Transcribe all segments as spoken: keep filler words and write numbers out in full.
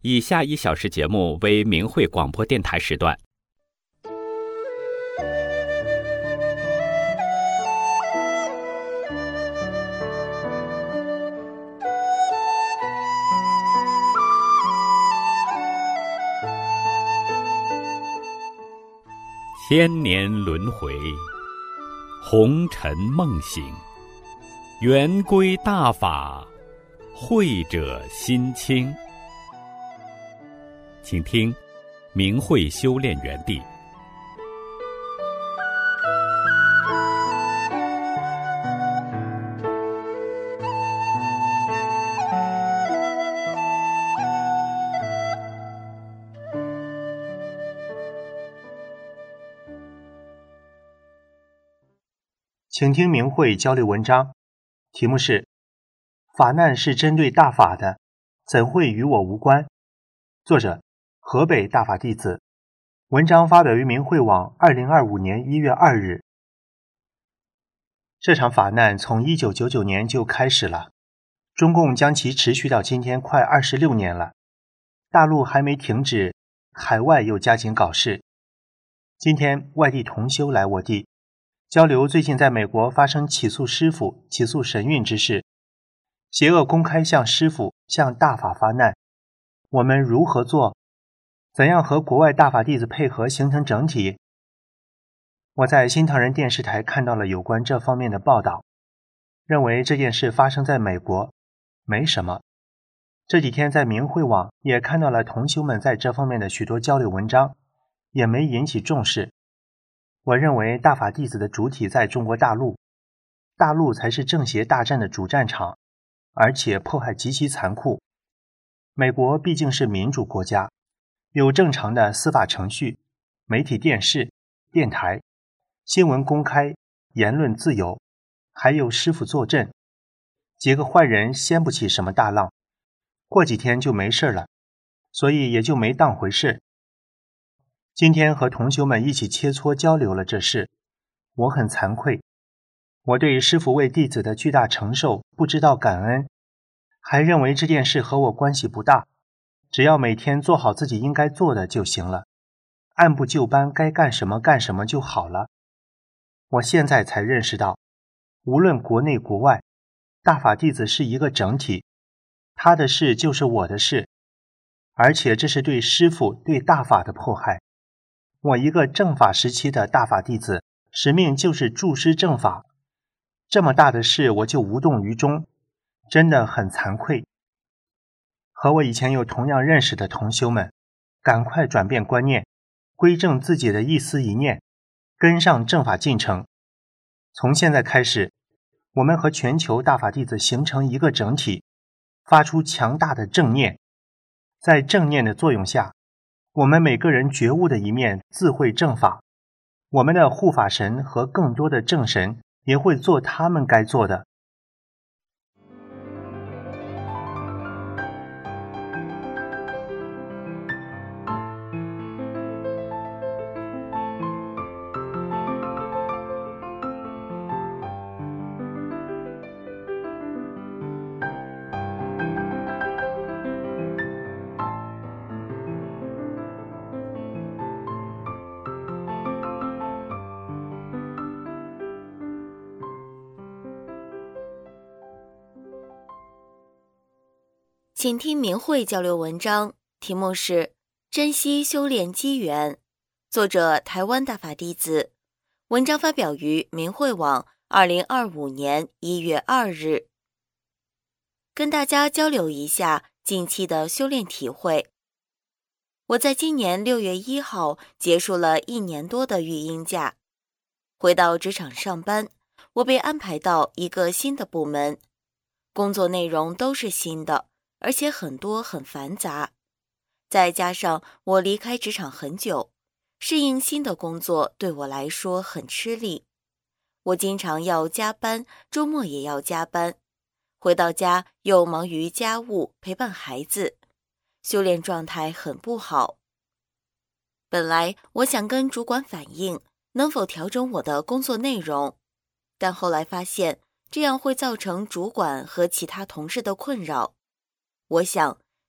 以下一小时节目为明慧广播电台时段。千年轮回，红尘梦醒，圆归大法，慧者心清。请听明慧修炼园地。 请听明慧交流文章，题目是法难是针对大法的，怎会与我无关？作者河北大法弟子，文章发表于明慧网二零二五年一月二日。这场法难从一九九九年就开始了，中共将其持续到今天快二十六年了，大陆还没停止，海外又加紧搞事。今天外地同修来我地交流最近在美国发生起诉师父、起诉神韵之事，邪恶公开向师父、向大法发难，我们如何做？怎样和国外大法弟子配合形成整体？我在新唐人电视台看到了有关这方面的报道，认为这件事发生在美国没什么。这几天在明慧网也看到了同修们在这方面的许多交流文章，也没引起重视。我认为大法弟子的主体在中国大陆，大陆才是正邪大战的主战场，而且迫害极其残酷。美国毕竟是民主国家，有正常的司法程序、媒体电视、电台、新闻公开、言论自由，还有师父坐镇。几个坏人掀不起什么大浪，过几天就没事了，所以也就没当回事。今天和同修们一起切磋交流了这事，我很惭愧，我对师父为弟子的巨大承受不知道感恩，还认为这件事和我关系不大，只要每天做好自己应该做的就行了，按部就班该干什么干什么就好了。我现在才认识到，无论国内国外，大法弟子是一个整体，他的事就是我的事，而且这是对师父、对大法的迫害。我一个正法时期的大法弟子，使命就是助师正法，这么大的事我就无动于衷，真的很惭愧。和我以前有同样认识的同修们，赶快转变观念，归正自己的一思一念，跟上正法进程。从现在开始，我们和全球大法弟子形成一个整体，发出强大的正念，在正念的作用下，我们每个人觉悟的一面自会正法，我们的护法神和更多的正神也会做他们该做的。 请听明慧交流文章，题目是珍惜修炼机缘，作者台湾大法弟子，文章发表于明慧网二零二五年一月二日。跟大家交流一下近期的修炼体会。我在今年六月一号结束了一年多的育婴假，回到职场上班，我被安排到一个新的部门，工作内容都是新的，而且很多很繁杂，再加上我离开职场很久，适应新的工作对我来说很吃力。我经常要加班，周末也要加班，回到家又忙于家务，陪伴孩子，修炼状态很不好。本来我想跟主管反映，能否调整我的工作内容，但后来发现这样会造成主管和其他同事的困扰。我想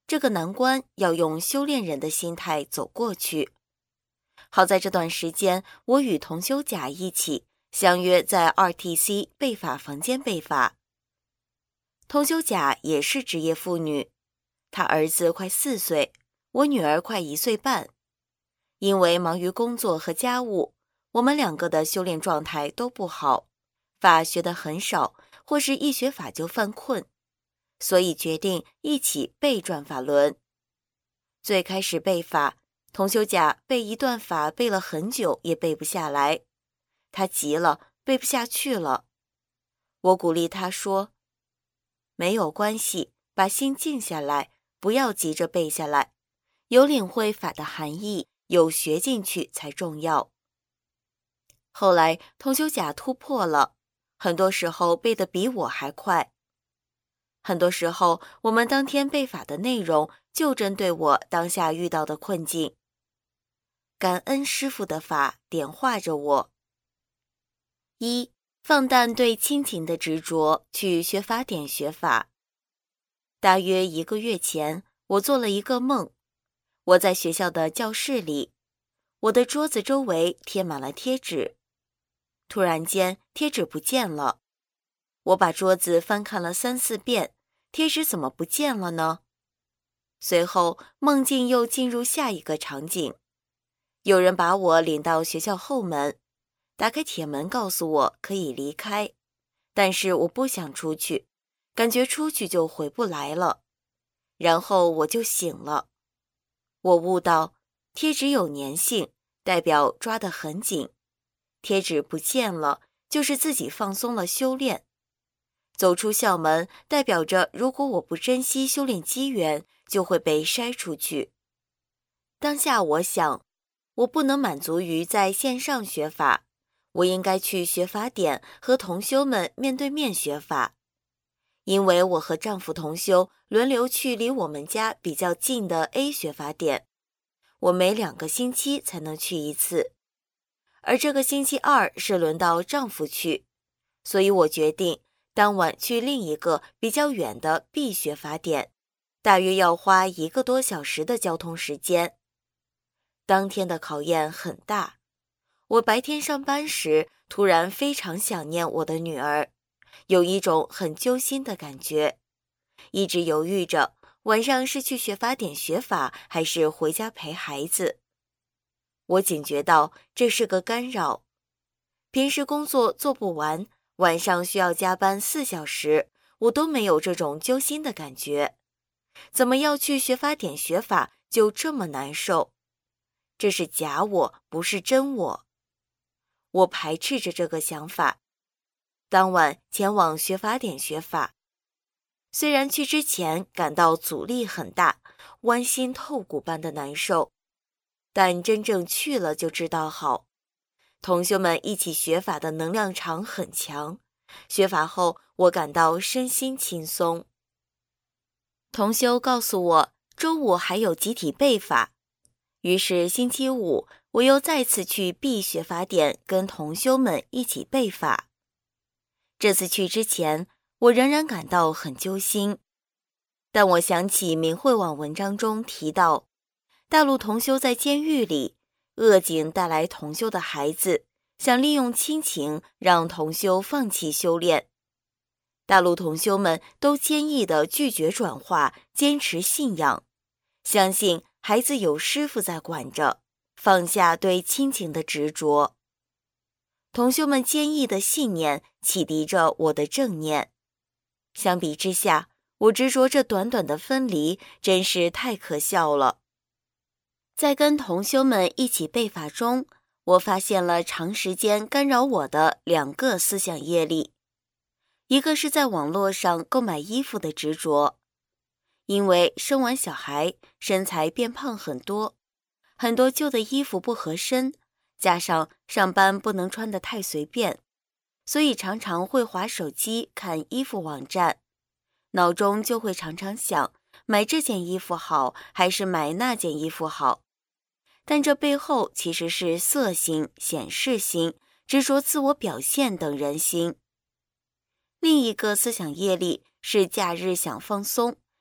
这个难关要用修炼人的心态走过去。好在这段时间，我与同修甲一起相约在 R T C 备法房间备法。同修甲也是职业妇女，她儿子快四岁，我女儿快一岁半。因为忙于工作和家务，我们两个的修炼状态都不好，法学得很少，或是一学法就犯困，所以决定一起背转法轮。最开始背法，同修甲背一段法背了很久也背不下来，他急了，背不下去了。我鼓励他说，没有关系，把心静下来，不要急着背下来，有领会法的含义，有学进去才重要。后来同修甲突破了，很多时候背得比我还快。很多时候我们当天背法的内容就针对我当下遇到的困境。感恩师父的法点化着我。一、放淡对亲情的执着，去学法典学法。大约一个月前，我做了一个梦。我在学校的教室里，我的桌子周围贴满了贴纸。突然间，贴纸不见了。我把桌子翻看了三四遍，贴纸怎么不见了呢？随后，梦境又进入下一个场景。有人把我领到学校后门，打开铁门告诉我可以离开，但是我不想出去，感觉出去就回不来了。然后我就醒了。我悟到，贴纸有粘性，代表抓得很紧。贴纸不见了，就是自己放松了修炼。走出校门，代表着如果我不珍惜修炼机缘，就会被筛出去。当下我想，我不能满足于在线上学法，我应该去学法典和同修们面对面学法。因为我和丈夫同修轮流去离我们家比较近的 A 学法典，我每两个星期才能去一次。而这个星期二是轮到丈夫去，所以我决定当晚去另一个比较远的 B 学法典，大约要花一个多小时的交通时间。当天的考验很大，我白天上班时突然非常想念我的女儿，有一种很揪心的感觉，一直犹豫着晚上是去学法典学法，还是回家陪孩子。我警觉到这是个干扰，平时工作做不完，晚上需要加班四小时，我都没有这种揪心的感觉，怎么要去学法典学法就这么难受？这是假我，不是真我。我排斥着这个想法。当晚前往学法典学法，虽然去之前感到阻力很大，剜心透骨般的难受，但真正去了就知道好。同修们一起学法的能量场很强，学法后我感到身心轻松。同修告诉我，周五还有集体备法，于是星期五我又再次去 B 学法典跟同修们一起备法。这次去之前，我仍然感到很揪心，但我想起明慧网文章中提到，大陆同修在监狱里，恶警带来同修的孩子，想利用亲情让同修放弃修炼。大陆同修们都坚毅地拒绝转化，坚持信仰，相信孩子有师父在管着，放下对亲情的执着。同修们坚毅的信念启迪着我的正念。相比之下，我执着这短短的分离，真是太可笑了。在跟同修们一起备法中，我发现了长时间干扰我的两个思想业力。一个是在网络上购买衣服的执着，因为生完小孩，身材变胖很多，很多旧的衣服不合身，加上上班不能穿得太随便，所以常常会滑手机看衣服网站，脑中就会常常想，买这件衣服好还是买那件衣服好。但这背后其实是色心、显示心、执着自我表现等人心。另一个思想业力是假日想放松，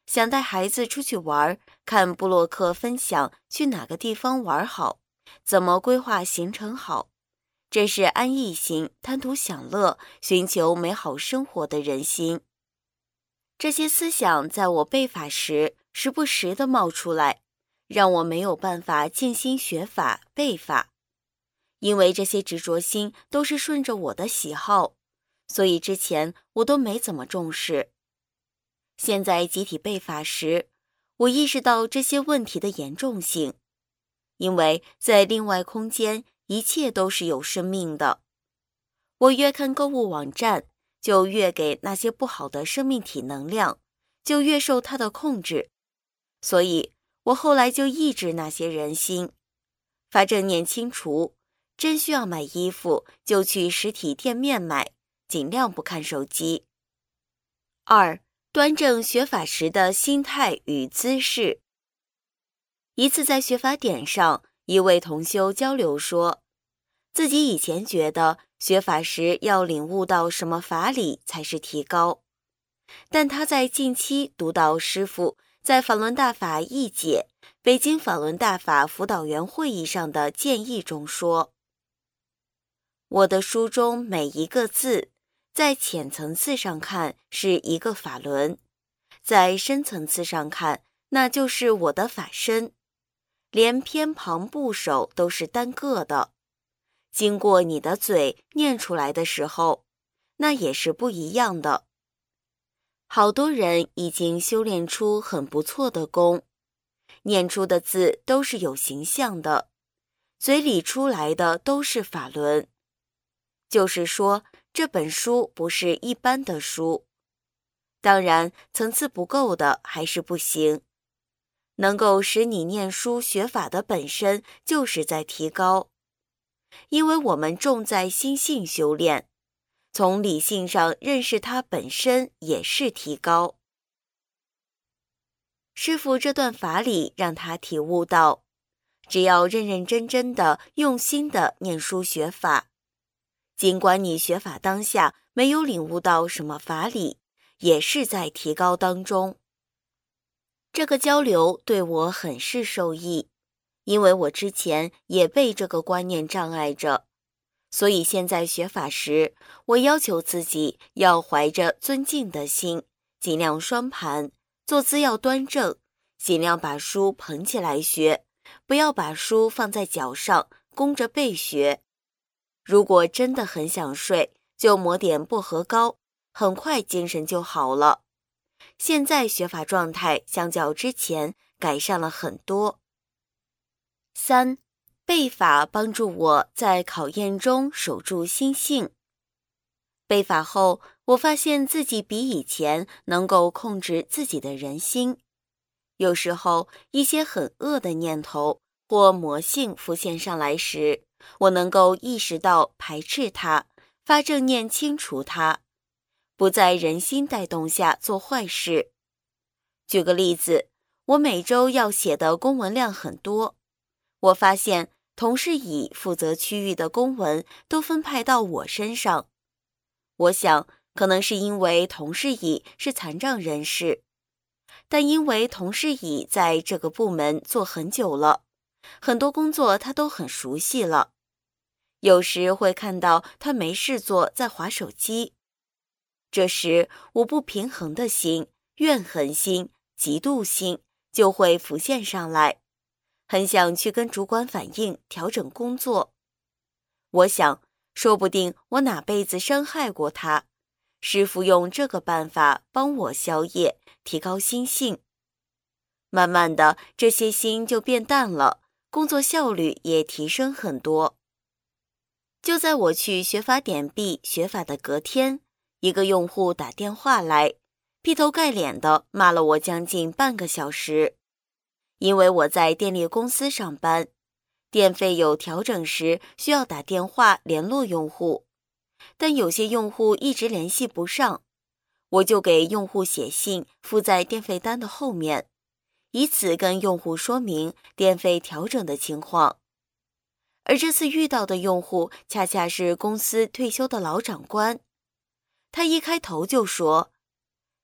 想带孩子出去玩，看部落客分享去哪个地方玩好，怎么规划行程好。这是安逸型、贪图享乐、寻求美好生活的人心。这些思想在我背法时时不时地冒出来，让我没有办法静心学法背法。因为这些执着心都是顺着我的喜好，所以之前我都没怎么重视。现在集体背法时，我意识到这些问题的严重性，因为在另外空间一切都是有生命的。我越看购物网站，就越给那些不好的生命体能量，就越受它的控制。所以我后来就抑制那些人心，发正念清除，真需要买衣服就去实体店面买，尽量不看手机。二、端正学法时的心态与姿势。一次在学法点上，一位同修交流说，自己以前觉得学法时要领悟到什么法理才是提高，但他在近期读到师父在法轮大法译解北京法轮大法辅导员会议上的建议中说，我的书中每一个字在浅层次上看是一个法轮，在深层次上看那就是我的法身，连偏旁部首都是单个的，经过你的嘴念出来的时候，那也是不一样的。好多人已经修炼出很不错的功，念出的字都是有形象的，嘴里出来的都是法轮。就是说，这本书不是一般的书。当然，层次不够的还是不行。能够使你念书学法的本身就是在提高，因为我们重在心性修炼，从理性上认识它本身也是提高。师父这段法理让他体悟到，只要认认真真的用心的念书学法，尽管你学法当下没有领悟到什么法理，也是在提高当中。这个交流对我很是受益，因为我之前也被这个观念障碍着，所以现在学法时，我要求自己要怀着尊敬的心，尽量双盘，坐姿要端正，尽量把书捧起来学，不要把书放在脚上，弓着背学。如果真的很想睡，就抹点薄荷膏，很快精神就好了。现在学法状态相较之前改善了很多。三、背法帮助我在考验中守住心性。背法后，我发现自己比以前能够控制自己的人心。有时候一些很恶的念头或魔性浮现上来时，我能够意识到排斥它，发正念清除它，不在人心带动下做坏事。举个例子，我每周要写的公文量很多，我发现同事乙负责区域的公文都分派到我身上。我想，可能是因为同事乙是残障人士，但因为同事乙在这个部门做很久了，很多工作他都很熟悉了。有时会看到他没事做在滑手机，这时我不平衡的心、怨恨心、嫉妒心就会浮现上来，很想去跟主管反映调整工作。我想，说不定我哪辈子伤害过他，师父用这个办法帮我消业，提高心性。慢慢的，这些心就变淡了，工作效率也提升很多。就在我去学法点币学法的隔天，一个用户打电话来，劈头盖脸的骂了我将近半个小时。因为我在电力公司上班，电费有调整时需要打电话联络用户，但有些用户一直联系不上，我就给用户写信附在电费单的后面，以此跟用户说明电费调整的情况。而这次遇到的用户恰恰是公司退休的老长官，他一开头就说：“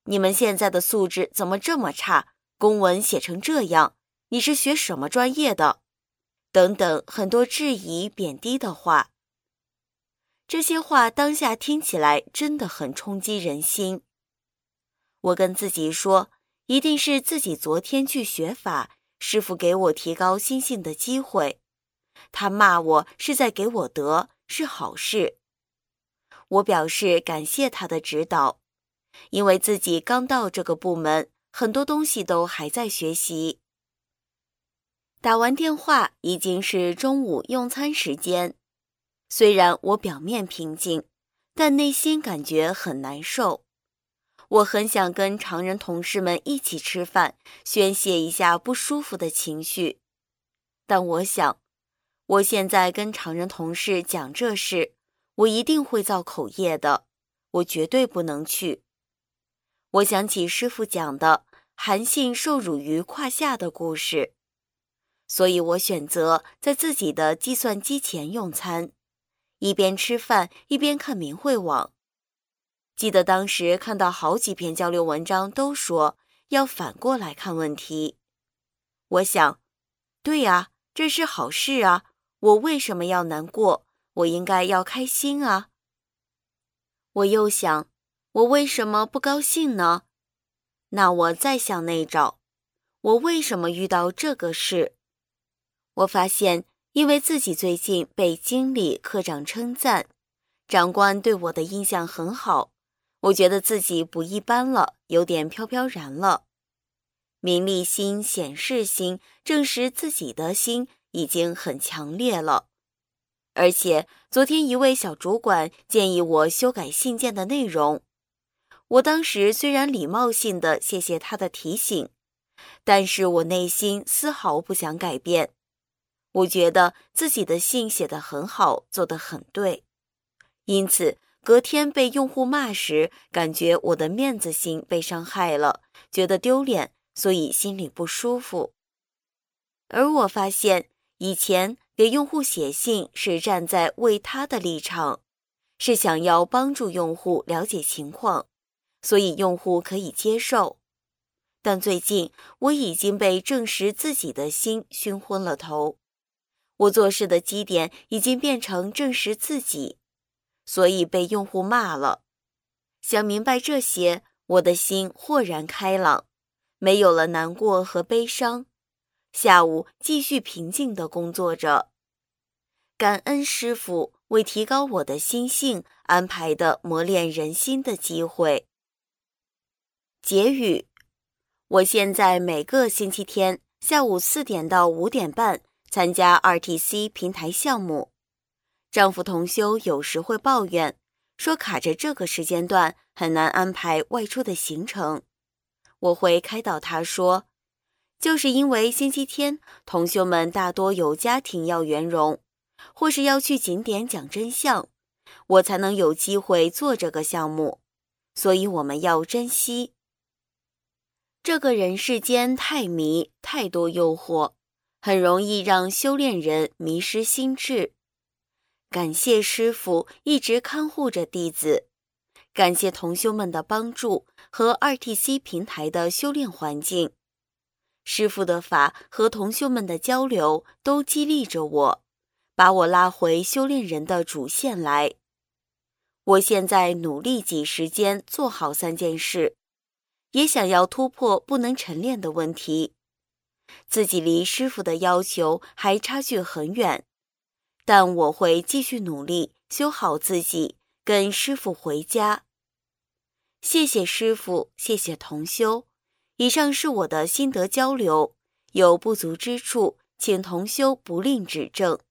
你们现在的素质怎么这么差？公文写成这样，你是学什么专业的？等等，很多质疑、贬低的话。这些话当下听起来真的很冲击人心。我跟自己说，一定是自己昨天去学法，师父给我提高心性的机会。他骂我是在给我德，是好事。我表示感谢他的指导，因为自己刚到这个部门，很多东西都还在学习。打完电话已经是中午用餐时间，虽然我表面平静，但内心感觉很难受。我很想跟常人同事们一起吃饭，宣泄一下不舒服的情绪。但我想，我现在跟常人同事讲这事，我一定会造口业的，我绝对不能去。我想起师父讲的韩信受辱于胯下的故事，所以我选择在自己的计算机前用餐，一边吃饭一边看明慧网。记得当时看到好几篇交流文章都说要反过来看问题。我想，对啊，这是好事啊，我为什么要难过？我应该要开心啊。我又想，我为什么不高兴呢？那我再向内找，我为什么遇到这个事？我发现，因为自己最近被经理、科长称赞，长官对我的印象很好，我觉得自己不一般了，有点飘飘然了。名利心、显示心，证实自己的心已经很强烈了。而且，昨天一位小主管建议我修改信件的内容，我当时虽然礼貌性的谢谢他的提醒，但是我内心丝毫不想改变。我觉得自己的信写得很好，做得很对。因此，隔天被用户骂时，感觉我的面子心被伤害了，觉得丢脸，所以心里不舒服。而我发现，以前给用户写信是站在为他的立场，是想要帮助用户了解情况，所以用户可以接受。但最近，我已经被证实自己的心熏昏了头。我做事的基点已经变成证实自己，所以被用户骂了。想明白这些，我的心豁然开朗，没有了难过和悲伤。下午继续平静地工作着，感恩师父为提高我的心性安排的磨练人心的机会。结语：我现在每个星期天下午四点到五点半参加 R T C 平台项目。丈夫同修有时会抱怨，说卡着这个时间段很难安排外出的行程。我会开导他说，就是因为星期天同修们大多有家庭要圆融，或是要去景点讲真相，我才能有机会做这个项目，所以我们要珍惜。这个人世间太迷，太多诱惑，很容易让修炼人迷失心智。感谢师父一直看护着弟子，感谢同修们的帮助和 R T C 平台的修炼环境。师父的法和同修们的交流都激励着我，把我拉回修炼人的主线来。我现在努力挤时间做好三件事，也想要突破不能晨练的问题。自己离师父的要求还差距很远，但我会继续努力修好自己，跟师父回家。谢谢师父，谢谢同修。以上是我的心得交流，有不足之处，请同修不吝指正。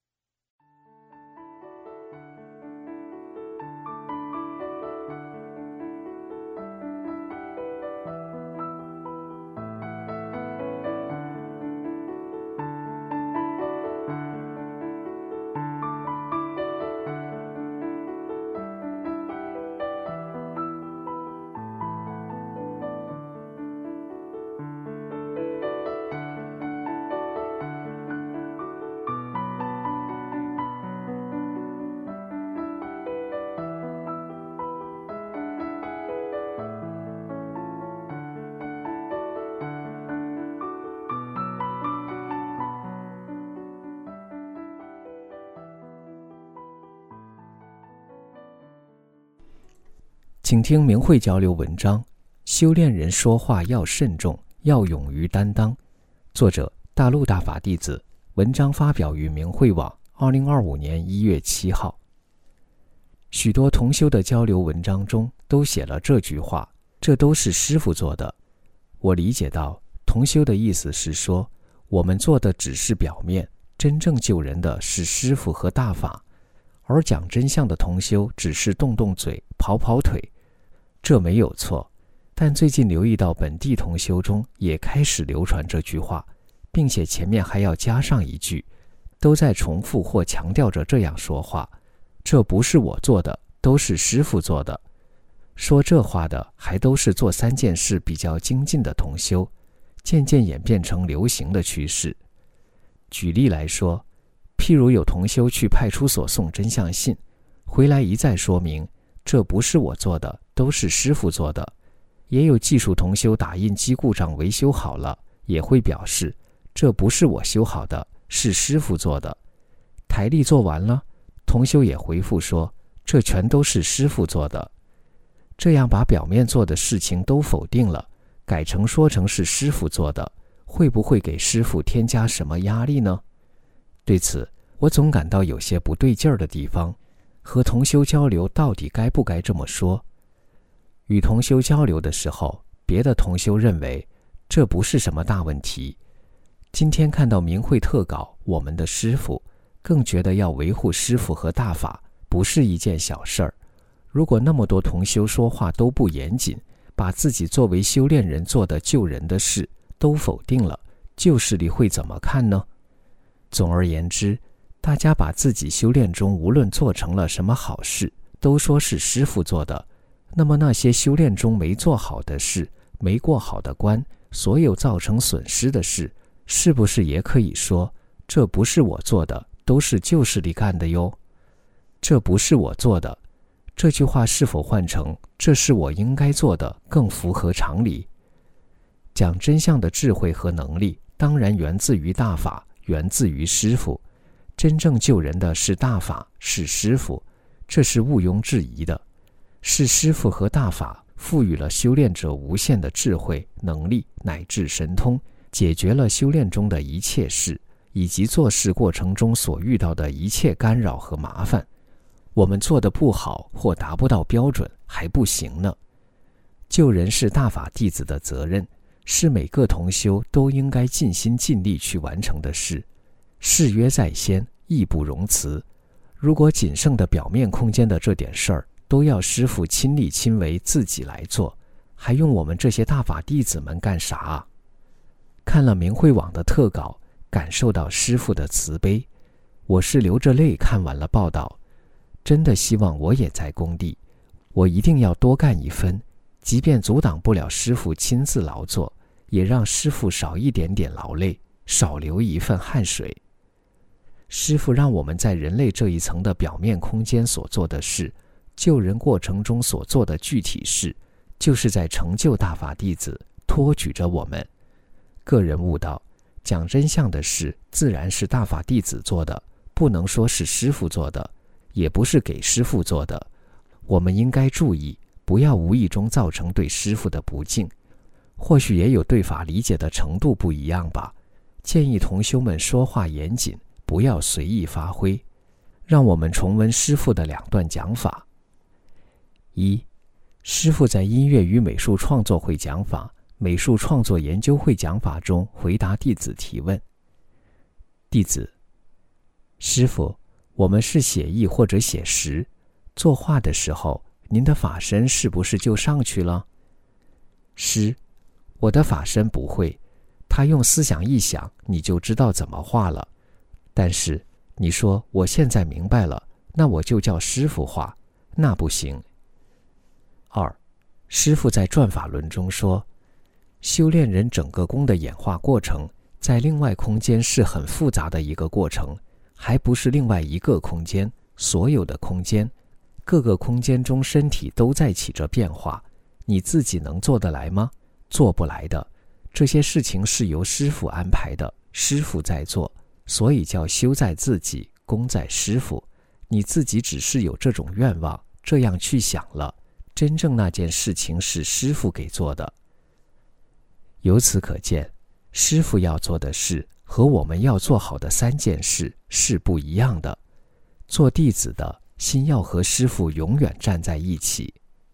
请听明慧交流文章，修炼人说话要慎重，要勇于担当。作者大陆大法弟子，文章发表于明慧网二零二五年一月七号。许多同修的交流文章中都写了这句话，这都是师父做的。我理解到同修的意思是说，我们做的只是表面，真正救人的是师父和大法，而讲真相的同修只是动动嘴，跑跑腿。这没有错，但最近留意到本地同修中也开始流传这句话，并且前面还要加上一句，都在重复或强调着这样说话，这不是我做的，都是师父做的。说这话的还都是做三件事比较精进的同修，渐渐演变成流行的趋势。举例来说，譬如有同修去派出所送真相信，回来一再说明，这不是我做的，都是师父做的。也有技术同修打印机故障维修好了，也会表示，这不是我修好的，是师父做的。台历做完了，同修也回复说，这全都是师父做的。这样把表面做的事情都否定了，改成说成是师父做的，会不会给师父添加什么压力呢？对此，我总感到有些不对劲儿的地方，和同修交流到底该不该这么说？与同修交流的时候，别的同修认为这不是什么大问题。今天看到明慧特稿我们的师父，更觉得要维护师父和大法不是一件小事儿。如果那么多同修说话都不严谨，把自己作为修炼人做的救人的事都否定了，旧势力会怎么看呢？总而言之，大家把自己修炼中无论做成了什么好事，都说是师父做的，那么那些修炼中没做好的事，没过好的关，所有造成损失的事，是不是也可以说，这不是我做的，都是旧势力干的哟？这不是我做的，这句话是否换成这是我应该做的更符合常理？讲真相的智慧和能力当然源自于大法，源自于师父。真正救人的是大法，是师父，这是毋庸置疑的。是师父和大法赋予了修炼者无限的智慧、能力乃至神通，解决了修炼中的一切事，以及做事过程中所遇到的一切干扰和麻烦。我们做得不好或达不到标准还不行呢。救人是大法弟子的责任，是每个同修都应该尽心尽力去完成的事。誓约在先，义不容辞。如果仅剩的表面空间的这点事儿都要师父亲力亲为自己来做，还用我们这些大法弟子们干啥啊？看了明慧网的特稿，感受到师父的慈悲，我是流着泪看完了报道。真的希望我也在工地，我一定要多干一分，即便阻挡不了师父亲自劳作，也让师父少一点点劳累，少流一份汗水。师父让我们在人类这一层的表面空间所做的事，救人过程中所做的具体事，就是在成就大法弟子，托举着我们。个人悟道，讲真相的事自然是大法弟子做的，不能说是师父做的，也不是给师父做的。我们应该注意，不要无意中造成对师父的不敬。或许也有对法理解的程度不一样吧，建议同修们说话严谨，不要随意发挥。让我们重温师父的两段讲法。一，师父在音乐与美术创作会讲法、美术创作研究会讲法中回答弟子提问。弟子：师父，我们是写意或者写实，作画的时候，您的法身是不是就上去了？师：我的法身不会，他用思想一想，你就知道怎么画了。但是你说我现在明白了，那我就叫师父画，那不行。二，师父在转法轮中说，修炼人整个功的演化过程，在另外空间是很复杂的一个过程，还不是另外一个空间，所有的空间，各个空间中身体都在起着变化，你自己能做得来吗？做不来的。这些事情是由师父安排的，师父在做，所以叫修在自己，功在师父。你自己只是有这种愿望，这样去想了， 真正那件事情是师父给做的。由此可见，师父要做的事和我们要做好的三件事是不一样的。做弟子的心要和师父永远站在一起。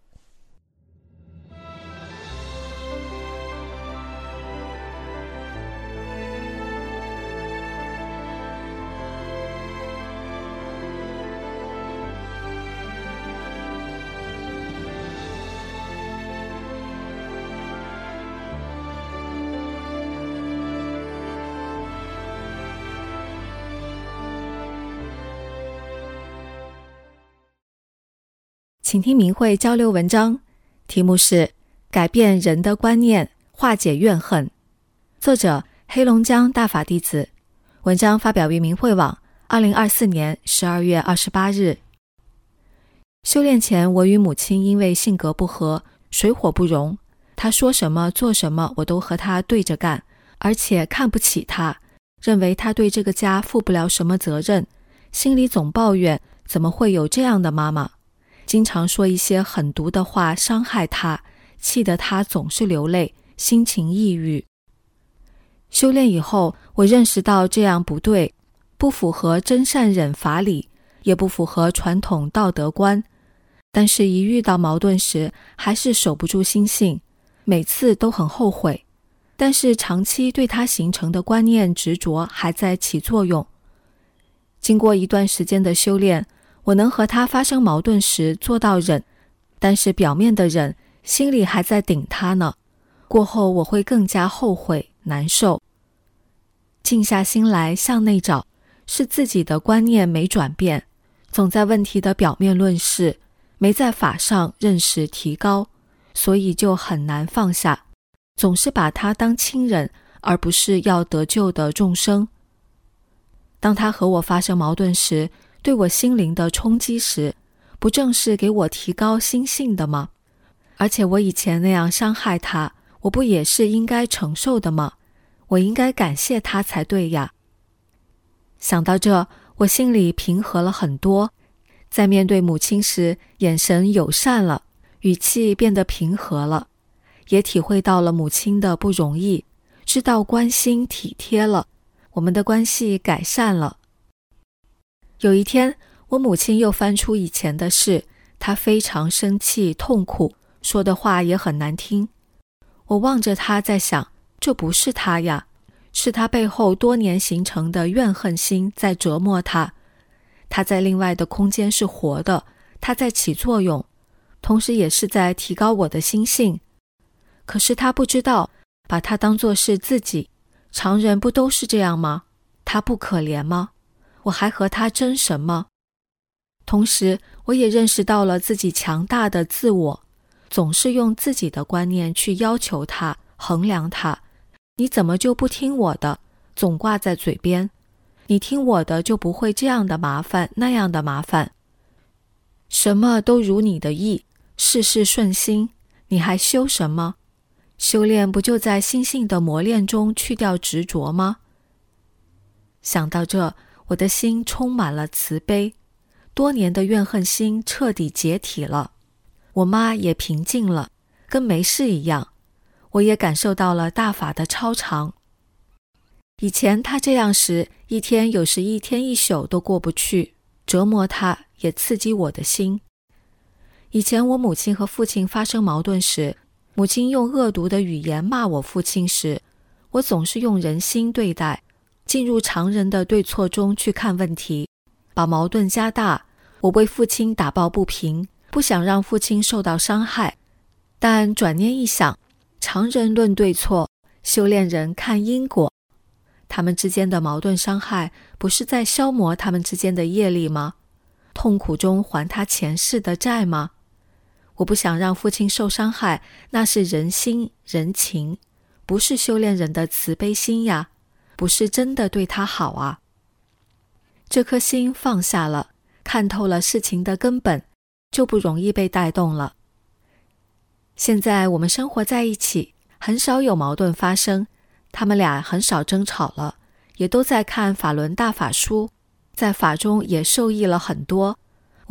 请听明慧交流文章，题目是改变人的观念，化解怨恨。作者黑龙江大法弟子，文章发表于明慧网，二零二四年十二月二十八日。修炼前，我与母亲因为性格不合，水火不容，她说什么做什么我都和她对着干，而且看不起她，认为她对这个家负不了什么责任，心里总抱怨怎么会有这样的妈妈，经常说一些狠毒的话伤害她，气得她总是流泪，心情抑郁。修炼以后，我认识到这样不对，不符合真善忍法理，也不符合传统道德观。但是一遇到矛盾时，还是守不住心性，每次都很后悔。但是长期对它形成的观念执着还在起作用。经过一段时间的修炼，我能和他发生矛盾时做到忍，但是表面的忍，心里还在顶他呢。过后我会更加后悔难受。静下心来向内找，是自己的观念没转变，总在问题的表面论事，没在法上认识提高，所以就很难放下，总是把他当亲人，而不是要得救的众生。当他和我发生矛盾时，对我心灵的冲击时，不正是给我提高心性的吗？而且我以前那样伤害他，我不也是应该承受的吗？我应该感谢他才对呀。想到这，我心里平和了很多，在面对母亲时，眼神友善了，语气变得平和了，也体会到了母亲的不容易，知道关心体贴了，我们的关系改善了。有一天，我母亲又翻出以前的事，她非常生气痛苦，说的话也很难听。我望着她在想，这不是她呀，是她背后多年形成的怨恨心在折磨她。她在另外的空间是活的，她在起作用，同时也是在提高我的心性。可是她不知道，把她当作是自己，常人不都是这样吗？她不可怜吗？我还和他争什么？同时，我也认识到了自己强大的自我，总是用自己的观念去要求他，衡量他。你怎么就不听我的？总挂在嘴边。你听我的就不会这样的麻烦，那样的麻烦。什么都如你的意，事事顺心，你还修什么？修炼不就在心性的磨练中去掉执着吗？想到这，我的心充满了慈悲，多年的怨恨心彻底解体了，我妈也平静了，跟没事一样。我也感受到了大法的超常。以前她这样时，一天有时一天一宿都过不去，折磨她，也刺激我的心。以前我母亲和父亲发生矛盾时，母亲用恶毒的语言骂我父亲时，我总是用人心对待，进入常人的对错中去看问题，把矛盾加大。我为父亲打抱不平，不想让父亲受到伤害。但转念一想，常人论对错，修炼人看因果。他们之间的矛盾伤害，不是在消磨他们之间的业力吗？痛苦中还他前世的债吗？我不想让父亲受伤害，那是人心人情，不是修炼人的慈悲心呀，不是真的对他好啊。这颗心放下了，看透了事情的根本，就不容易被带动了。现在我们生活在一起，很少有矛盾发生，他们俩很少争吵了，也都在看法轮大法书，在法中也受益了很多。我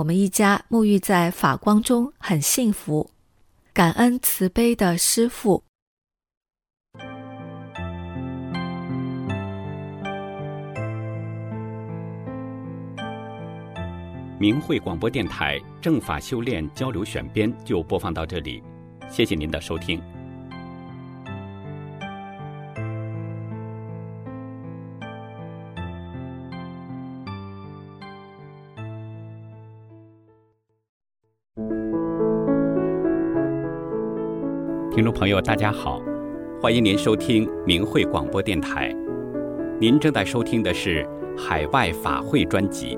我们一家沐浴在法光中，很幸福。感恩慈悲的师父。 明慧广播电台正法修炼交流选编就播放到这里，谢谢您的收听。听众朋友大家好，欢迎您收听明慧广播电台。您正在收听的是海外法会专辑。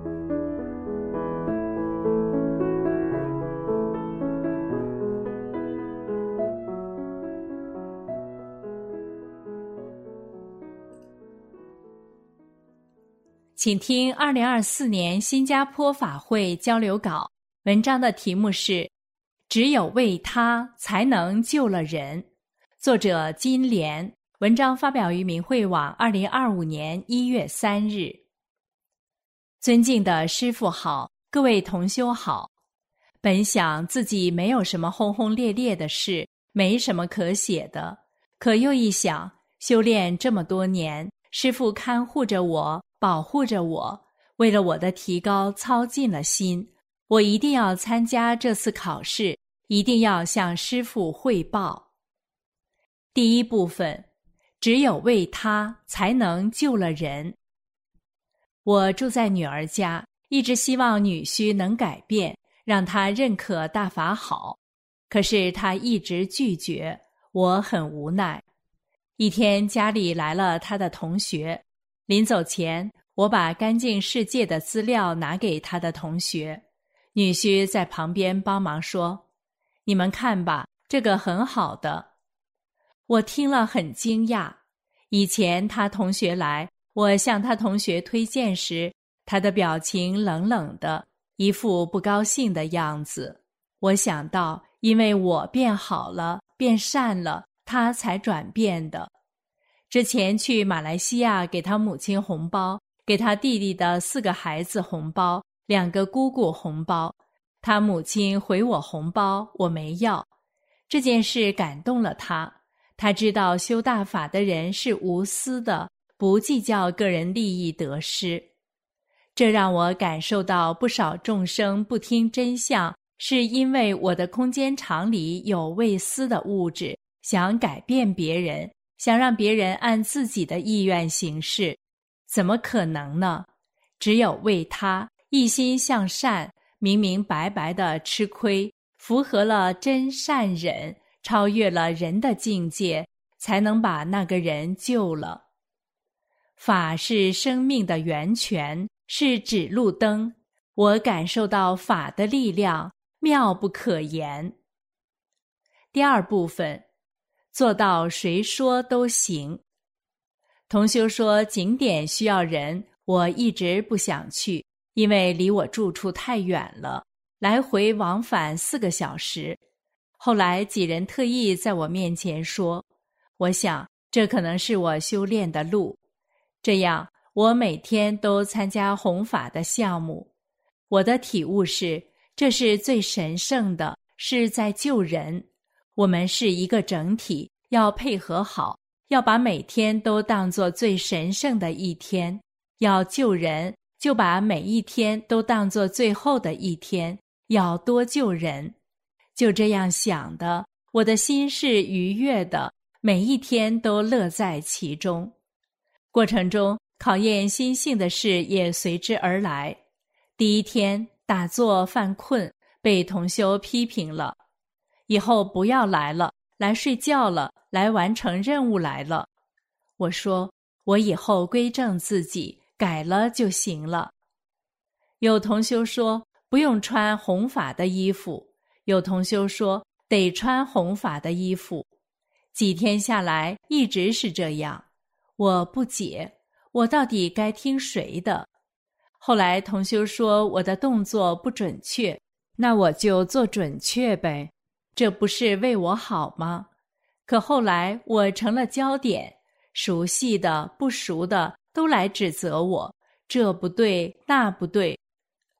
请听二零二四年新加坡法会交流稿，文章的题目是只有为他才能救了人，作者金莲，文章发表于明慧网二零二五年一月三日。尊敬的师父好，各位同修好。本想自己没有什么轰轰烈烈的事，没什么可写的，可又一想，修炼这么多年，师父看护着我，保护着我，为了我的提高操尽了心，我一定要参加这次考试，一定要向师父汇报。第一部分，只有为他才能救了人。我住在女儿家，一直希望女婿能改变，让他认可大法好，可是他一直拒绝，我很无奈。一天家里来了他的同学，临走前，我把干净世界的资料拿给他的同学，女婿在旁边帮忙说，你们看吧，这个很好的。我听了很惊讶，以前他同学来，我向他同学推荐时，他的表情冷冷的，一副不高兴的样子。我想到，因为我变好了，变善了，他才转变的。之前去马来西亚给他母亲红包，给他弟弟的四个孩子红包，两个姑姑红包，他母亲回我红包，我没要。这件事感动了他，他知道修大法的人是无私的，不计较个人利益得失。这让我感受到不少众生不听真相，是因为我的空间场里有未思的物质，想改变别人，想让别人按自己的意愿行事，怎么可能呢？只有为他一心向善，明明白白的吃亏，符合了真善忍，超越了人的境界，才能把那个人救了。法是生命的源泉，是指路灯，我感受到法的力量，妙不可言。第二部分，做到谁说都行。同修说景点需要人，我一直不想去，因为离我住处太远了，来回往返四个小时。后来几人特意在我面前说，我想这可能是我修炼的路。这样我每天都参加弘法的项目，我的体悟是，这是最神圣的，是在救人。我们是一个整体，要配合好，要把每天都当作最神圣的一天，要救人，就把每一天都当作最后的一天，要多救人。就这样想的，我的心是愉悦的，每一天都乐在其中。过程中考验心性的事也随之而来。第一天打坐犯困，被同修批评了，以后不要来了，来睡觉了，来完成任务来了。我说，我以后归正自己，改了就行了。有同修说，不用穿弘法的衣服，有同修说，得穿弘法的衣服。几天下来，一直是这样。我不解，我到底该听谁的？后来同修说我的动作不准确，那我就做准确呗，这不是为我好吗？可后来我成了焦点，熟悉的不熟的都来指责我，这不对那不对。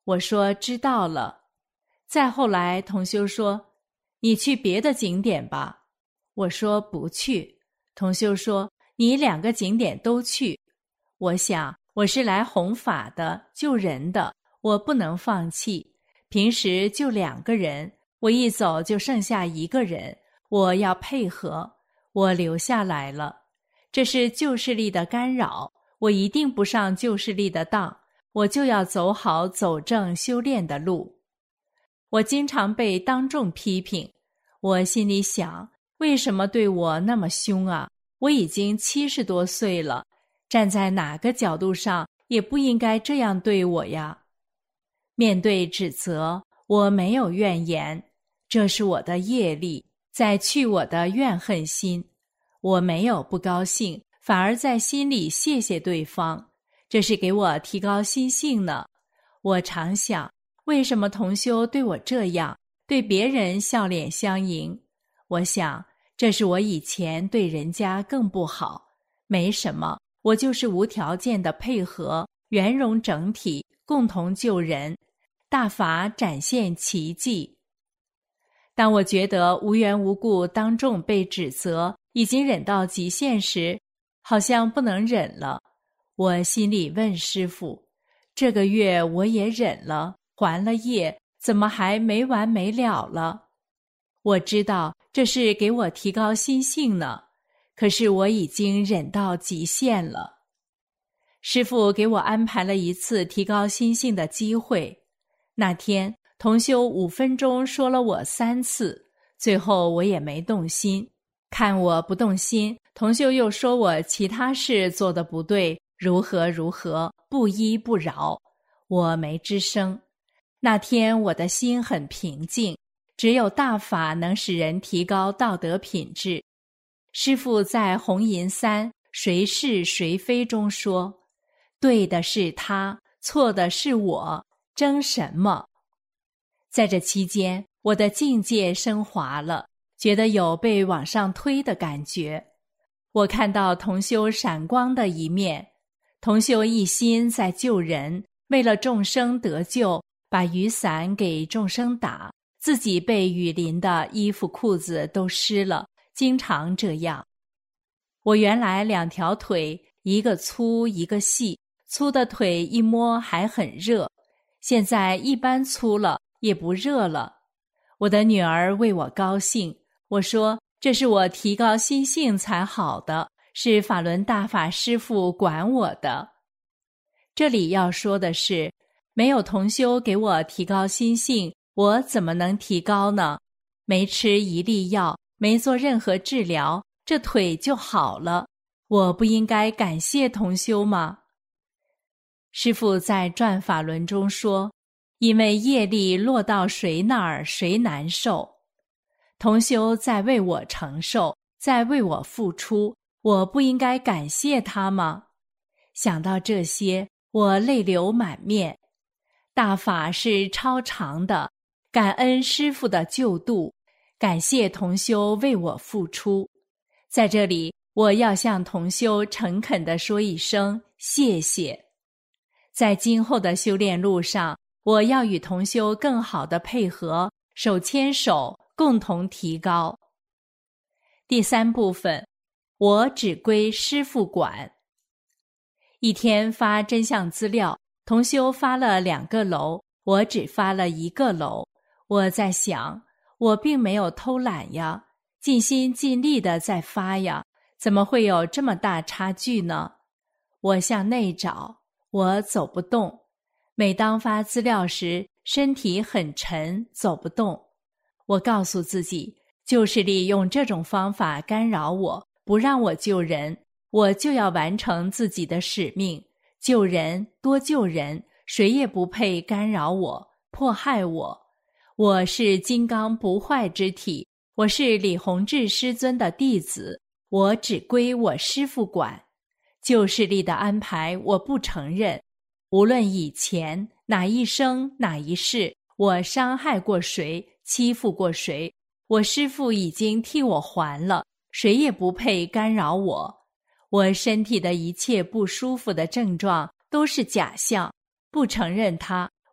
我说知道了。再后来同修说，你去别的景点吧。我说不去。同修说，你两个景点都去。我想我是来弘法的，救人的，我不能放弃。平时就两个人，我一走就剩下一个人，我要配合，我留下来了。这是旧势力的干扰，我一定不上旧势力的当，我就要走好走正修炼的路。我经常被当众批评，我心里想，为什么对我那么凶啊？我已经七十多岁了，站在哪个角度上也不应该这样对我呀。面对指责，我没有怨言，这是我的业力，在去我的怨恨心。我没有不高兴，反而在心里谢谢对方，这是给我提高心性呢。我常想，为什么同修对我这样，对别人笑脸相迎？我想，这是我以前对人家更不好。没什么，我就是无条件的配合，圆融整体，共同救人，大法展现奇迹。当我觉得无缘无故当众被指责，已经忍到极限时，好像不能忍了。我心里问师父，这个月我也忍了，还了业，怎么还没完没了了？我知道这是给我提高心性呢，可是我已经忍到极限了。师父给我安排了一次提高心性的机会，那天同修五分钟说了我三次，最后我也没动心。看我不动心，同修又说我其他事做得不对，如何如何，不依不饶，我没吱声。那天我的心很平静，只有大法能使人提高道德品质。师父在红银三谁是谁非中说，对的是他，错的是我，争什么？在这期间，我的境界升华了，觉得有被往上推的感觉。我看到同修闪光的一面，同修一心在救人，为了众生得救，把雨伞给众生打，自己被雨淋的衣服裤子都湿了，经常这样。我原来两条腿，一个粗一个细，粗的腿一摸还很热，现在一般粗了也不热了。我的女儿为我高兴，我说这是我提高心性才好的，是法轮大法师父管我的。这里要说的是，没有同修给我提高心性，我怎么能提高呢？没吃一粒药，没做任何治疗，这腿就好了，我不应该感谢同修吗？师父在转法轮中说，因为业力落到谁那儿谁难受，同修在为我承受，在为我付出，我不应该感谢他吗？想到这些，我泪流满面。大法是超长的，感恩师父的救度，感谢同修为我付出。在这里，我要向同修诚恳地说一声谢谢。在今后的修炼路上，我要与同修更好地配合，手牵手，共同提高。第三部分，我只归师父管。一天发真相资料，同修发了两个楼，我只发了一个楼。我在想，我并没有偷懒呀，尽心尽力地在发呀，怎么会有这么大差距呢？我向内找，我走不动。每当发资料时，身体很沉，走不动。我告诉自己，就是利用这种方法干扰我，不让我救人，我就要完成自己的使命，救人，多救人，谁也不配干扰我，迫害我。我是金刚不坏之体，我是李洪志师尊的弟子，我只归我师父管。旧势力的安排我不承认，无论以前哪一生哪一世，我伤害过谁，欺负过谁，我师父已经替我还了，谁也不配干扰我。我身体的一切不舒服的症状都是假象，不承认它，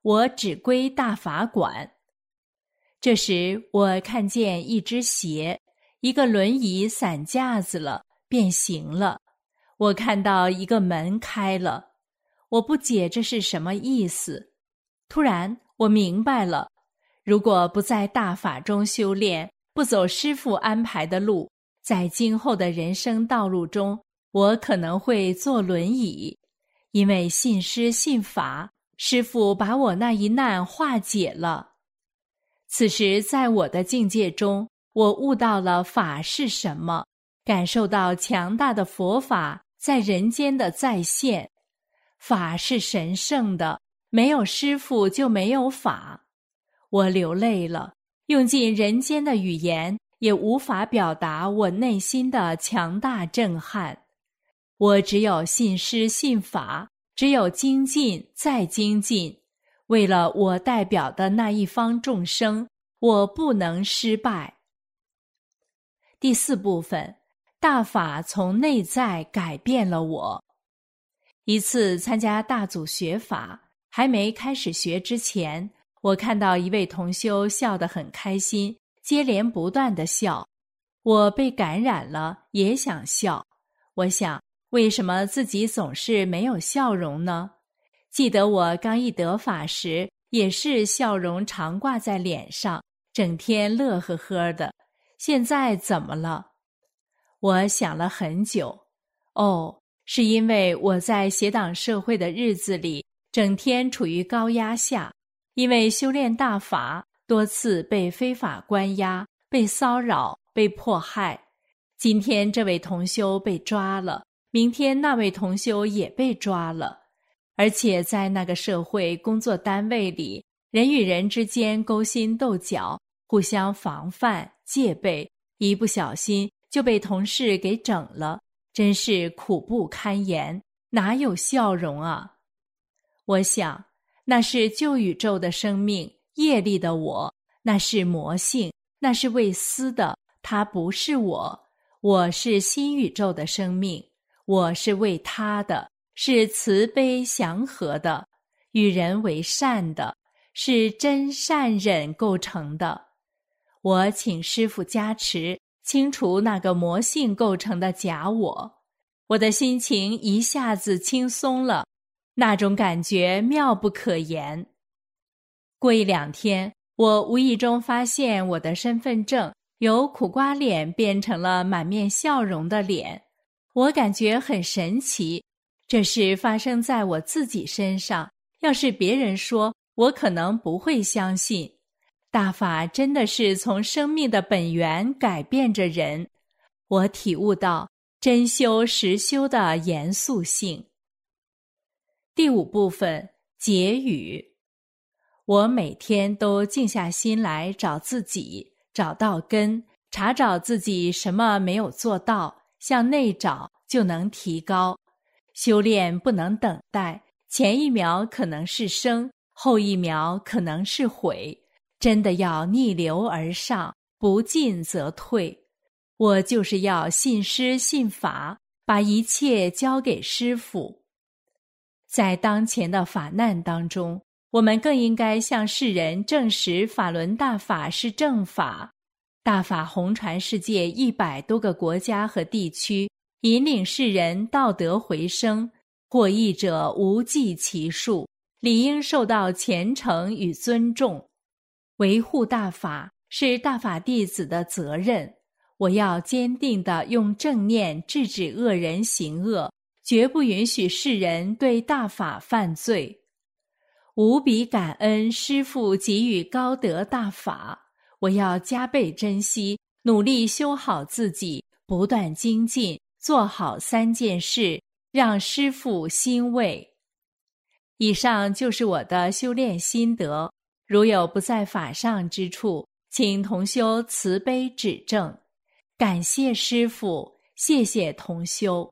我只归大法管。这时我看见一只鞋，一个轮椅散架子了，变形了。我看到一个门开了，我不解这是什么意思。突然我明白了，如果不在大法中修炼，不走师父安排的路，在今后的人生道路中，我可能会坐轮椅。因为信师信法，师父把我那一难化解了。此时在我的境界中，我悟到了法是什么，感受到强大的佛法在人间的再现。法是神圣的，没有师父就没有法。我流泪了，用尽人间的语言也无法表达我内心的强大震撼。我只有信师信法，只有精进再精进，为了我代表的那一方众生，我不能失败。第四部分，大法从内在改变了我。一次参加大组学法，还没开始学之前，我看到一位同修笑得很开心，接连不断地笑。我被感染了，也想笑。我想，为什么自己总是没有笑容呢？记得我刚一得法时，也是笑容常挂在脸上，整天乐呵呵的。现在怎么了？我想了很久。哦，是因为我在邪党社会的日子里，整天处于高压下，因为修炼大法，多次被非法关押，被骚扰，被迫害。今天这位同修被抓了，明天那位同修也被抓了。而且在那个社会工作单位里，人与人之间勾心斗角，互相防范戒备，一不小心就被同事给整了，真是苦不堪言，哪有笑容啊？我想，那是旧宇宙的生命，业力的我，那是魔性，那是未思的，它不是我。我是新宇宙的生命，我是为他的，是慈悲祥和的，与人为善的，是真善忍构成的。我请师父加持，清除那个魔性构成的假我。我的心情一下子轻松了，那种感觉妙不可言。过一两天，我无意中发现我的身份证由苦瓜脸变成了满面笑容的脸，我感觉很神奇。这事发生在我自己身上，要是别人说，我可能不会相信。大法真的是从生命的本源改变着人，我体悟到真修实修的严肃性。第五部分，结语。我每天都静下心来找自己，找到根，查找自己什么没有做到，向内找就能提高。修炼不能等待，前一秒可能是生，后一秒可能是毁，真的要逆流而上，不进则退。我就是要信师信法，把一切交给师父。在当前的法难当中，我们更应该向世人证实法轮大法是正法。大法弘传世界一百多个国家和地区，引领世人道德回升，获益者无计其数，理应受到虔诚与尊重。维护大法是大法弟子的责任，我要坚定地用正念制止恶人行恶，绝不允许世人对大法犯罪。无比感恩师父给予高德大法，我要加倍珍惜，努力修好自己，不断精进，做好三件事，让师父欣慰。以上就是我的修炼心得，如有不在法上之处，请同修慈悲指正。感谢师父，谢谢同修。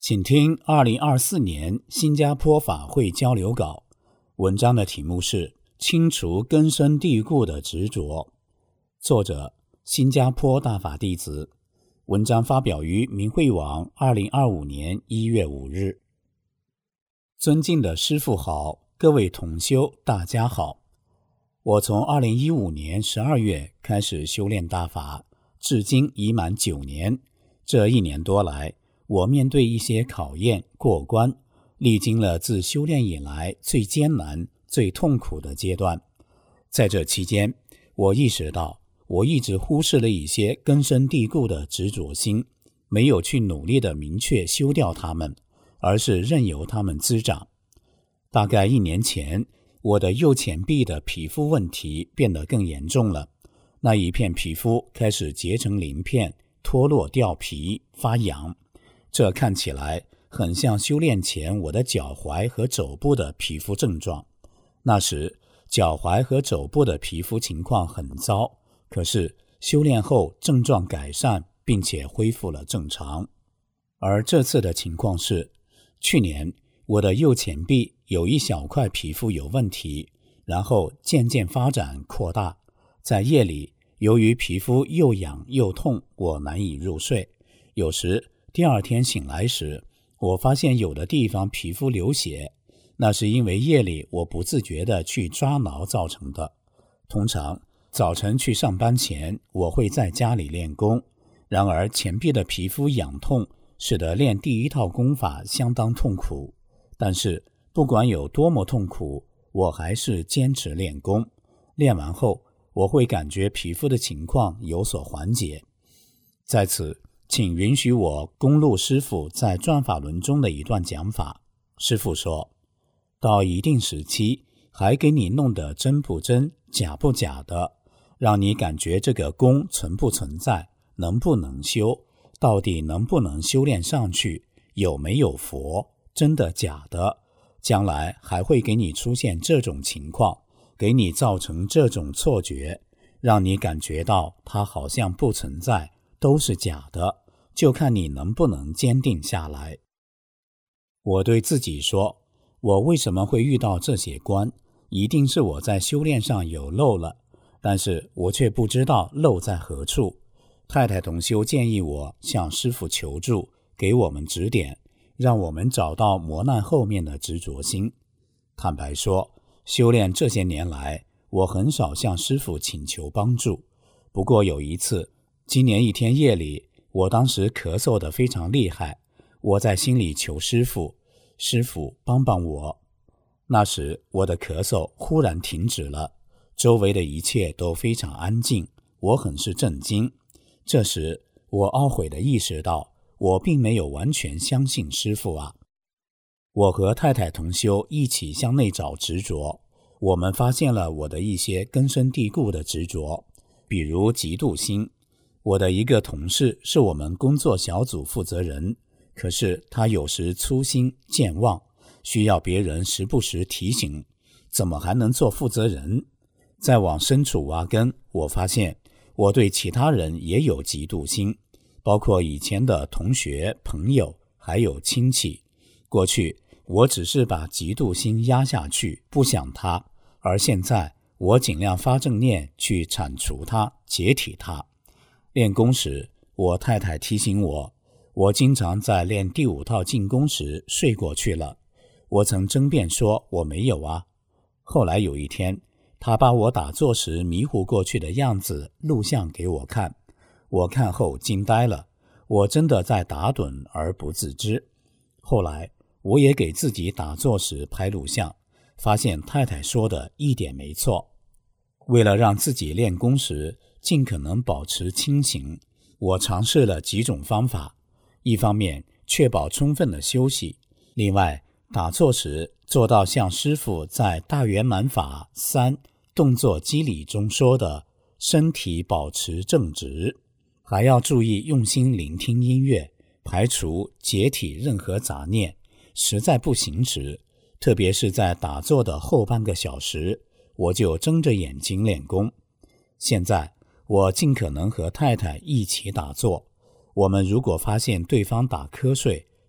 请听二零二四年新加坡法会交流稿，文章的题目是清除根深蒂固的执着，作者新加坡大法弟子，文章发表于明慧网二零二五年一月五日。尊敬的师父好，各位同修大家好。我从二零一五年十二月开始修炼大法，至今已满九年。这一年多来，我面对一些考验过关，历经了自修炼以来最艰难最痛苦的阶段。在这期间，我意识到我一直忽视了一些根深蒂固的执着心，没有去努力地明确修掉它们，而是任由它们滋长。大概一年前，我的右前臂的皮肤问题变得更严重了，那一片皮肤开始结成鳞片，脱落掉皮，发痒。这看起来很像修炼前我的脚踝和肘部的皮肤症状。那时脚踝和肘部的皮肤情况很糟，可是修炼后症状改善，并且恢复了正常。而这次的情况是，去年我的右前臂有一小块皮肤有问题，然后渐渐发展扩大。在夜里，由于皮肤又痒又痛，我难以入睡。有时第二天醒来时，我发现有的地方皮肤流血，那是因为夜里我不自觉地去抓挠造成的。通常早晨去上班前，我会在家里练功，然而前臂的皮肤痒痛使得练第一套功法相当痛苦。但是不管有多么痛苦，我还是坚持练功。练完后，我会感觉皮肤的情况有所缓解。在此，请允许我公录师父在转法轮中的一段讲法。师父说，到一定时期，还给你弄得真不真，假不假的，让你感觉这个功存不存在，能不能修，到底能不能修炼上去，有没有佛，真的假的，将来还会给你出现这种情况，给你造成这种错觉，让你感觉到它好像不存在，都是假的，就看你能不能坚定下来。我对自己说，我为什么会遇到这些关，一定是我在修炼上有漏了，但是我却不知道漏在何处。太太同修建议我向师父求助，给我们指点，让我们找到磨难后面的执着心。坦白说，修炼这些年来，我很少向师父请求帮助。不过有一次，今年一天夜里，我当时咳嗽得非常厉害，我在心里求师父，师父帮帮我。那时我的咳嗽忽然停止了，周围的一切都非常安静，我很是震惊。这时我懊悔地意识到，我并没有完全相信师父啊。我和太太同修一起向内找执着，我们发现了我的一些根深蒂固的执着，比如嫉妒心。我的一个同事是我们工作小组负责人，可是他有时粗心健忘，需要别人时不时提醒，怎么还能做负责人？再往深处挖根，我发现我对其他人也有嫉妒心，包括以前的同学、朋友，还有亲戚。过去我只是把嫉妒心压下去，不想它，而现在我尽量发正念去铲除它，解体它。练功时，我太太提醒我，我经常在练第五套静功时睡过去了。我曾争辩说我没有啊。后来有一天，她把我打坐时迷糊过去的样子录像给我看，我看后惊呆了，我真的在打盹而不自知。后来我也给自己打坐时拍录像，发现太太说的一点没错。为了让自己练功时尽可能保持清醒，我尝试了几种方法，一方面确保充分的休息，另外打坐时做到像师父在大圆满法三动作机理中说的身体保持正直，还要注意用心聆听音乐，排除解体任何杂念。实在不行时，特别是在打坐的后半个小时，我就睁着眼睛练功。现在我尽可能和太太一起打坐，我们如果发现对方打瞌睡，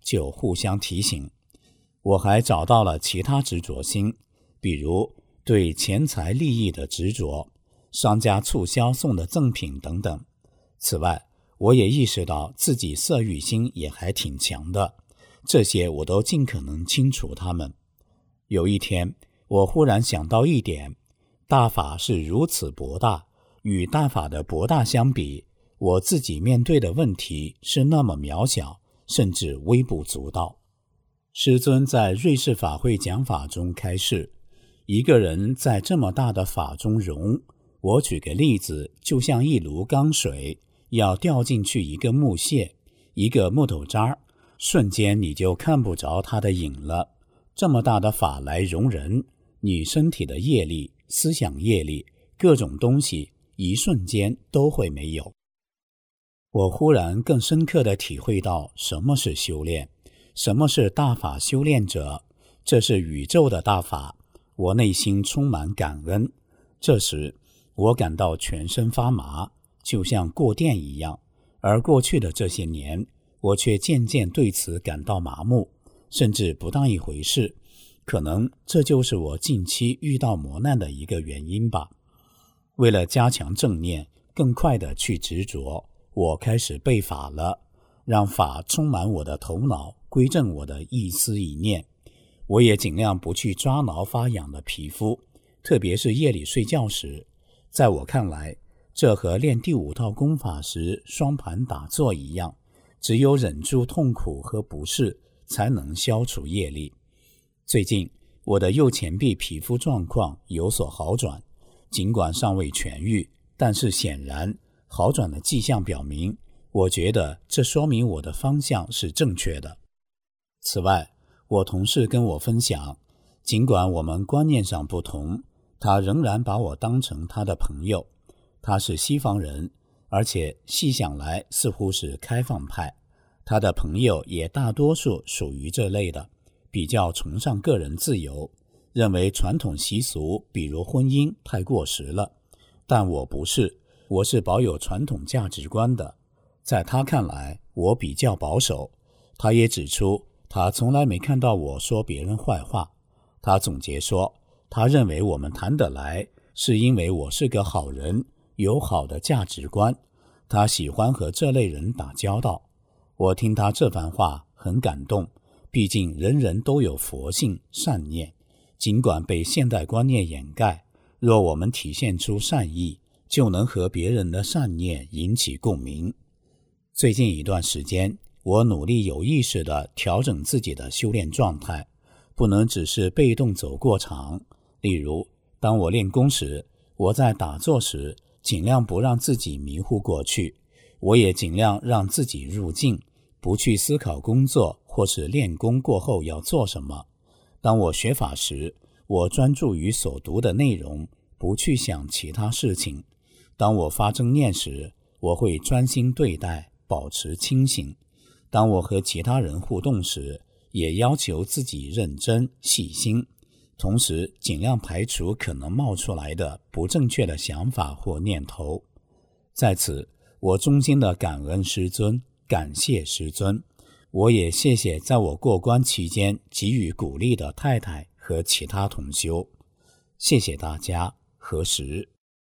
就互相提醒。我还找到了其他执着心，比如对钱财利益的执着，商家促销送的赠品等等。此外，我也意识到自己色欲心也还挺强的，这些我都尽可能清除它们。有一天，我忽然想到一点，大法是如此博大，与大法的博大相比，我自己面对的问题是那么渺小，甚至微不足道。师尊在瑞士法会讲法中开示，一个人在这么大的法中融，我举个例子，就像一炉缸水要掉进去一个木屑，一个木头渣，瞬间你就看不着它的影了。这么大的法来容人，你身体的业力、思想业力、各种东西一瞬间都会没有。我忽然更深刻地体会到什么是修炼，什么是大法修炼者，这是宇宙的大法。我内心充满感恩，这时我感到全身发麻，就像过电一样。而过去的这些年，我却渐渐对此感到麻木，甚至不当一回事。可能这就是我近期遇到磨难的一个原因吧。为了加强正念，更快地去执着，我开始背法了，让法充满我的头脑，归正我的一思一念。我也尽量不去抓挠发痒的皮肤，特别是夜里睡觉时。在我看来，这和练第五套功法时双盘打坐一样，只有忍住痛苦和不适，才能消除业力。最近，我的右前臂皮肤状况有所好转，尽管尚未痊愈，但是显然好转的迹象表明，我觉得这说明我的方向是正确的。此外，我同事跟我分享，尽管我们观念上不同，他仍然把我当成他的朋友。他是西方人，而且细想来似乎是开放派。他的朋友也大多数属于这类的，比较崇尚个人自由，认为传统习俗比如婚姻太过时了。但我不是，我是保有传统价值观的。在他看来，我比较保守。他也指出，他从来没看到我说别人坏话。他总结说，他认为我们谈得来，是因为我是个好人，有好的价值观。他喜欢和这类人打交道。我听他这番话很感动，毕竟人人都有佛性善念，尽管被现代观念掩盖，若我们体现出善意，就能和别人的善念引起共鸣。最近一段时间，我努力有意识地调整自己的修炼状态，不能只是被动走过场。例如，当我练功时，我在打坐时尽量不让自己迷糊过去，我也尽量让自己入静，不去思考工作或是练功过后要做什么。当我学法时，我专注于所读的内容，不去想其他事情。当我发正念时，我会专心对待，保持清醒。当我和其他人互动时，也要求自己认真细心，同时尽量排除可能冒出来的不正确的想法或念头。在此，我衷心的感恩师尊，感谢师尊。我也谢谢在我过关期间给予鼓励的太太和其他同修。谢谢大家，何时。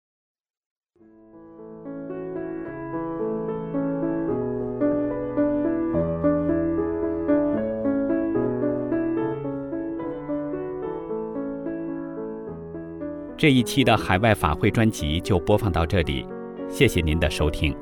这一期的海外法会专辑就播放到这里，谢谢您的收听。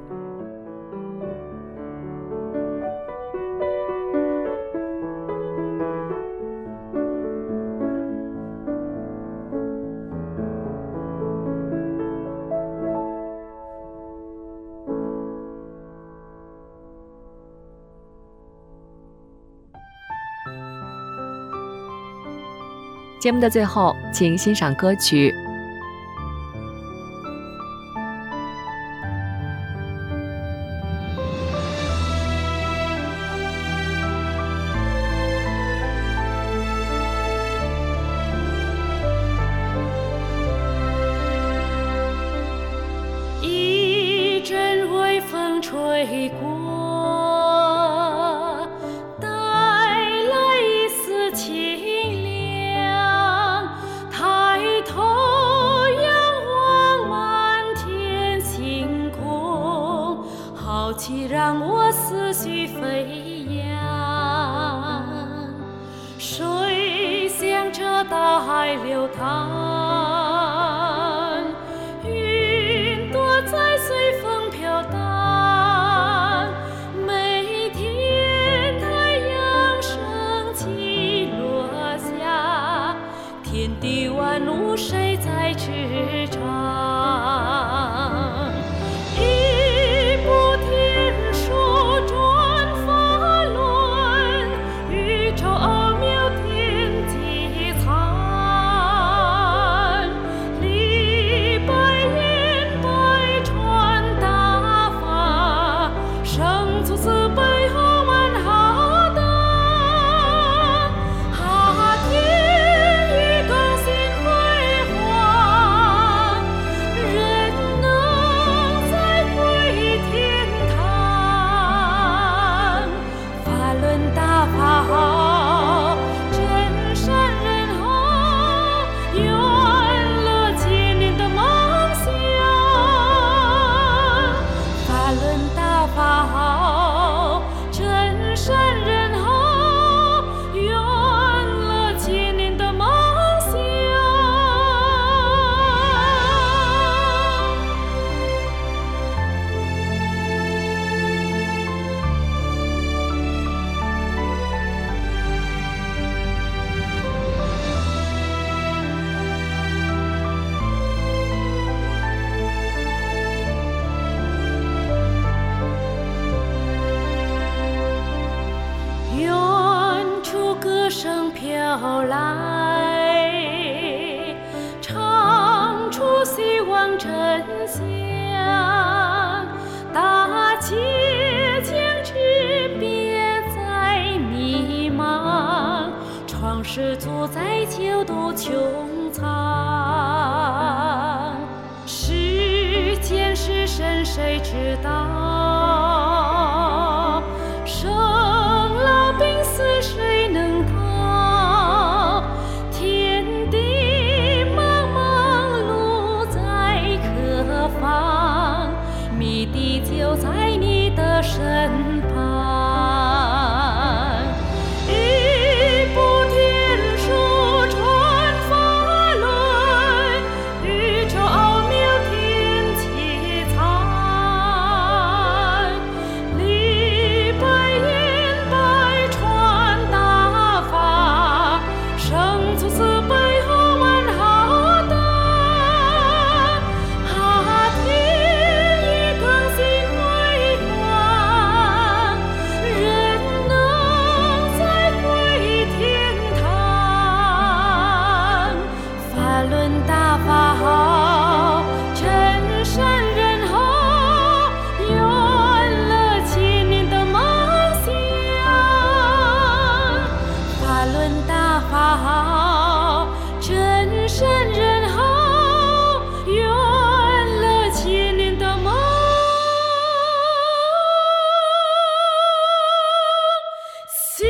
节目的最后，请欣赏歌曲一阵微风吹过，大海流淌，云朵在随风飘荡，每天太阳升起落下，天地万物谁在支撑？一部天书转法轮，宇宙奥妙天机藏，李白言白传大法，生出慈悲和万浩荡。哈天宇更新辉煌，人能再回天堂。法轮大法好，真善人好，圆了千年的梦想。法轮大法好，真善人好，圆了千年的梦想。远处歌声飘来，唱出希望真相。大姐将至，别再迷茫，创世主宰救度穹苍。世间是神谁知道？生老病死谁能逃？天地茫茫路在何方？谜底就在你的身旁。一部天书传法轮，宇宙奥妙天机藏。李白言白传大法，生出慈悲和万浩荡。哈天宇更新辉煌，人能再回天堂。法轮大法好，真善人好，圆了千年的梦想。法轮大法好，真善人好，圆了千年的梦想。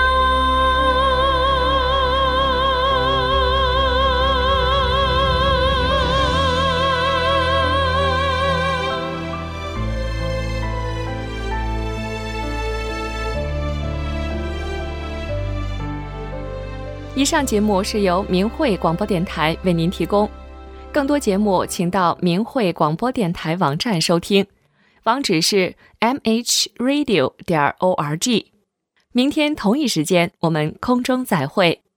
以上节目是由明慧广播电台为您提供，更多节目请到明慧广播电台网站收听，网址是 m h radio 点 org。明天同一时间我们空中再会。